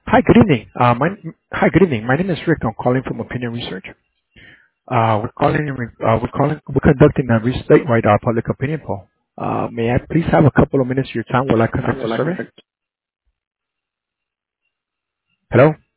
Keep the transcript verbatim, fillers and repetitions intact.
Hi, good evening. Uh, my, hi, good evening. My name is Rick. I'm calling from Opinion Research. Uh, we're calling, in re- uh, we're calling, we're conducting a re- statewide uh, public opinion poll. Uh, may I please have a couple of minutes of your time while I conduct the survey? Hello?